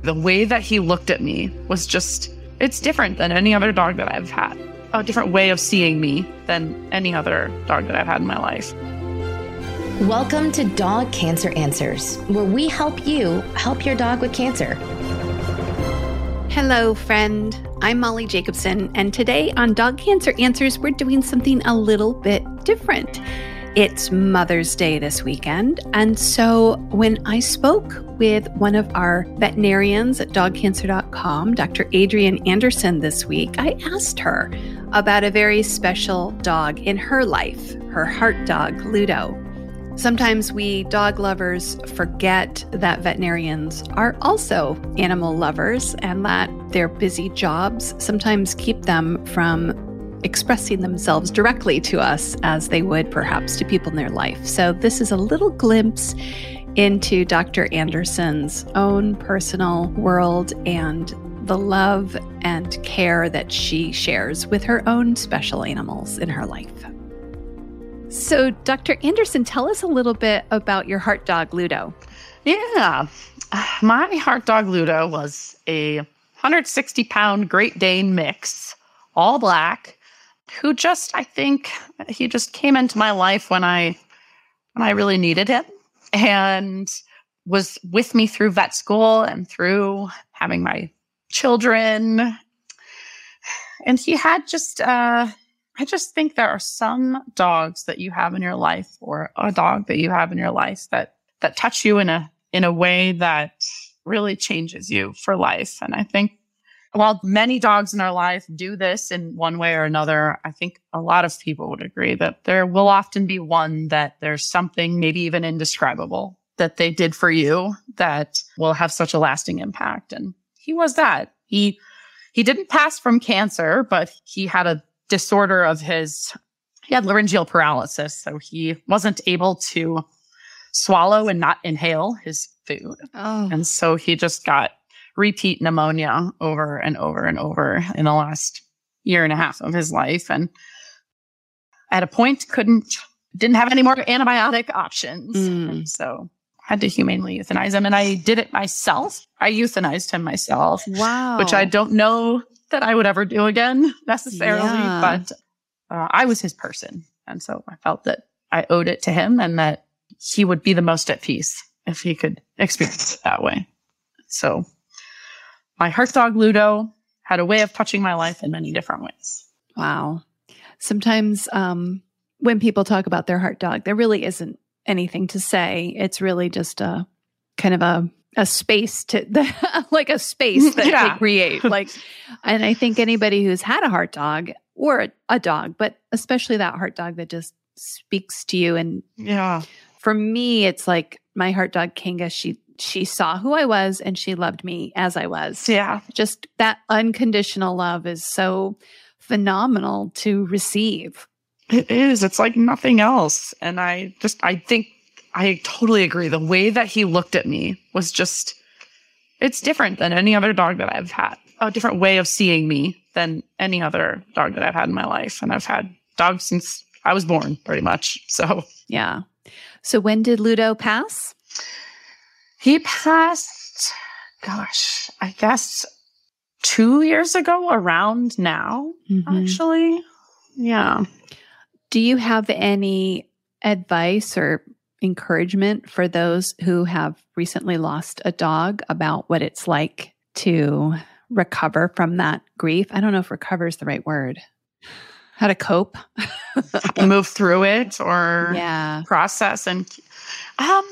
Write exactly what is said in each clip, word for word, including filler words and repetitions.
The way that he looked at me was just, it's different than any other dog that I've had. A different way of seeing me than any other dog that I've had in my life. Welcome to Dog Cancer Answers, where we help you help your dog with cancer. Hello, friend. I'm Molly Jacobson, and today on Dog Cancer Answers, we're doing something a little bit different. It's Mother's Day this weekend, and so when I spoke with one of our veterinarians at dog cancer dot com, Doctor Adrienne Anderson, this week, I asked her about a very special dog in her life, her heart dog, Ludo. Sometimes we dog lovers forget that veterinarians are also animal lovers and that their busy jobs sometimes keep them from expressing themselves directly to us as they would perhaps to people in their life. So this is a little glimpse into Doctor Anderson's own personal world and the love and care that she shares with her own special animals in her life. So Doctor Anderson, tell us a little bit about your heart dog, Ludo. Yeah. My heart dog, Ludo, was a one hundred sixty pound Great Dane mix, all black, who just, I think, he just came into my life when I, when I really needed him and was with me through vet school and through having my children. And he had just, uh, I just think there are some dogs that you have in your life, or a dog that you have in your life that, that touch you in a, in a way that really changes you for life. And I think while many dogs in our life do this in one way or another, I think a lot of people would agree that there will often be one that there's something maybe even indescribable that they did for you that will have such a lasting impact. And he was that. He, he didn't pass from cancer, but he had a disorder of his, he had laryngeal paralysis. So he wasn't able to swallow and not inhale his food. Oh. And so he just got repeat pneumonia over and over and over in the last year and a half of his life. And at a point, couldn't, didn't have any more antibiotic options. Mm. And so had to humanely euthanize him. And I did it myself. I euthanized him myself. Wow. Which I don't know that I would ever do again necessarily, Yeah. but uh, I was his person. And so I felt that I owed it to him and that he would be the most at peace if he could experience it that way. So my heart dog, Ludo, had a way of touching my life in many different ways. Wow. Sometimes um, when people talk about their heart dog, there really isn't anything to say. It's really just a kind of a a space to like a space that Yeah. they create. Like, and I think anybody who's had a heart dog or a, a dog, but especially that heart dog that just speaks to you. And Yeah. for me, it's like my heart dog, Kinga, she she saw who I was and she loved me as I was. Yeah. Just that unconditional love is so phenomenal to receive. It is. It's like nothing else. And I just, I think I totally agree. The way that he looked at me was just, it's different than any other dog that I've had. A different way of seeing me than any other dog that I've had in my life. And I've had dogs since I was born, pretty much. So Yeah. So when did Ludo pass? he passed, gosh, I guess two years ago, around now, Mhm. actually. Yeah. Do you have any advice or encouragement for those who have recently lost a dog about what it's like to recover from that grief? I don't know if recover is the right word. How to cope? Move through it or Yeah. process. And um,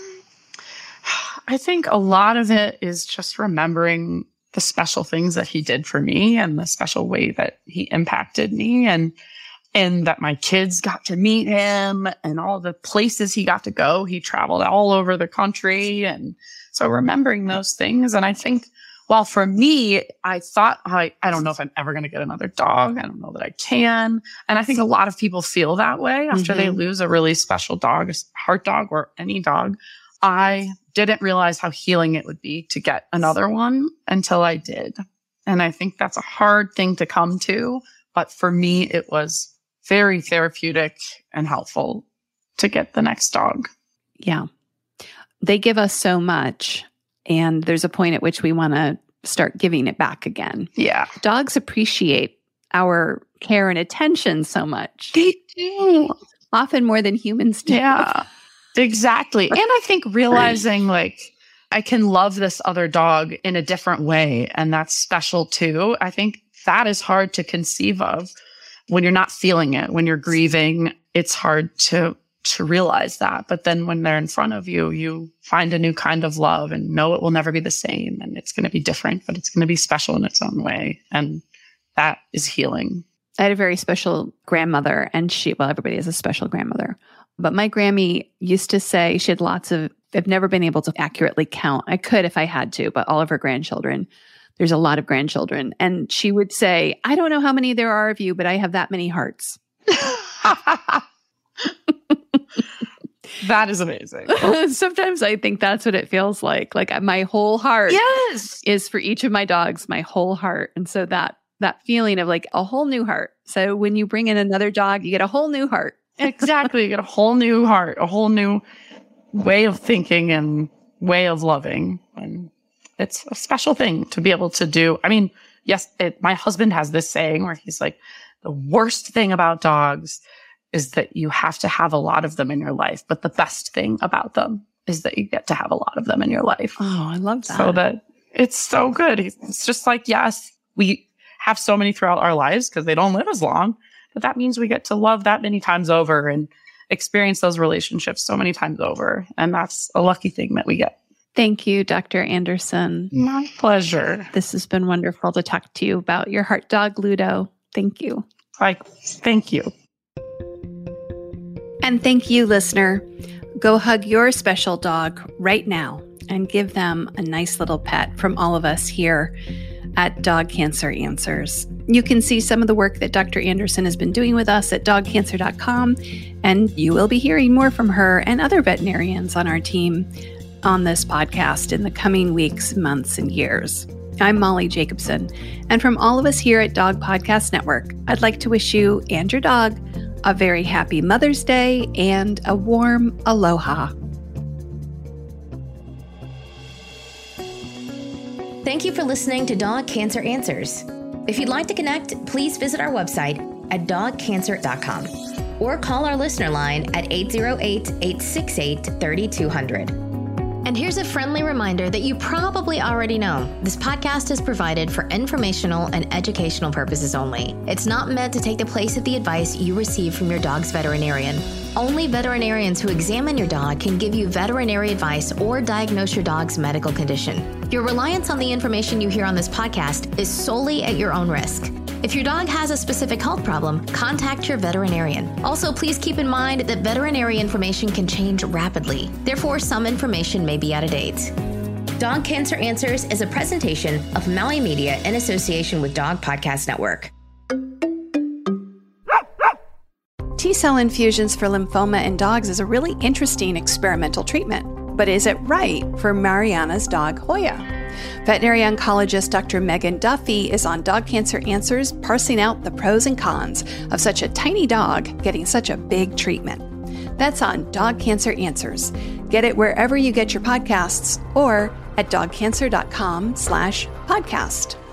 I think a lot of it is just remembering the special things that he did for me and the special way that he impacted me, and and that my kids got to meet him and all the places he got to go. He traveled all over the country. And so remembering those things. And I think, well, for me, I thought, I, I don't know if I'm ever going to get another dog. I don't know that I can. And I think a lot of people feel that way after Mm-hmm. they lose a really special dog, a heart dog or any dog. I didn't realize how healing it would be to get another one until I did. And I think that's a hard thing to come to. But for me, it was very therapeutic and helpful to get the next dog. Yeah. They give us so much. and there's a point at which we want to start giving it back again. Yeah. Dogs appreciate our care and attention so much. They do. Often more than humans do. Yeah, exactly. And I think realizing like I can love this other dog in a different way, and that's special too. I think that is hard to conceive of when you're not feeling it, when you're grieving. It's hard to to realize that. But then when they're in front of you, you find a new kind of love and know it will never be the same, and it's going to be different, but it's going to be special in its own way. And that is healing. I had a very special grandmother, and she, well, everybody has a special grandmother. But my Grammy used to say, she had lots of, I've never been able to accurately count. I could if I had to, but all of her grandchildren, there's a lot of grandchildren. And she would say, I don't know how many there are of you, but I have that many hearts. That is amazing. Sometimes I think that's what it feels like. Like my whole heart yes. is for each of my dogs, my whole heart. And so that that feeling of like a whole new heart. So when you bring in another dog, you get a whole new heart. Exactly. You get a whole new heart, a whole new way of thinking and way of loving. And it's a special thing to be able to do. I mean, yes, it, my husband has this saying where he's like, the worst thing about dogs is that you have to have a lot of them in your life. But the best thing about them is that you get to have a lot of them in your life. Oh, I love that. So that it's so good. It's just like, yes, we have so many throughout our lives because they don't live as long, but that means we get to love that many times over and experience those relationships so many times over. And that's a lucky thing that we get. Thank you, Doctor Anderson. My pleasure. This has been wonderful to talk to you about your heart dog, Ludo. Thank you. Like, thank you. And thank you, listener. Go hug your special dog right now and give them a nice little pet from all of us here at Dog Cancer Answers. You can see some of the work that Doctor Anderson has been doing with us at dog cancer dot com, and you will be hearing more from her and other veterinarians on our team on this podcast in the coming weeks, months, and years. I'm Molly Jacobson, and from all of us here at Dog Podcast Network, I'd like to wish you and your dog a very happy Mother's Day and a warm aloha. Thank you for listening to Dog Cancer Answers. If you'd like to connect, please visit our website at dog cancer dot com or call our listener line at eight zero eight, eight six eight, three two zero zero. And here's a friendly reminder that you probably already know. This podcast is provided for informational and educational purposes only. It's not meant to take the place of the advice you receive from your dog's veterinarian. Only veterinarians who examine your dog can give you veterinary advice or diagnose your dog's medical condition. Your reliance on the information you hear on this podcast is solely at your own risk. If your dog has a specific health problem, contact your veterinarian. Also, please keep in mind that veterinary information can change rapidly. Therefore, some information may be out of date. Dog Cancer Answers is a presentation of Maui Media in association with Dog Podcast Network. T-cell infusions for lymphoma in dogs is a really interesting experimental treatment. But is it right for Mariana's dog, Hoya? Veterinary oncologist Doctor Megan Duffy is on Dog Cancer Answers, parsing out the pros and cons of such a tiny dog getting such a big treatment. That's on Dog Cancer Answers. Get it wherever you get your podcasts or at dog cancer dot com slash podcast.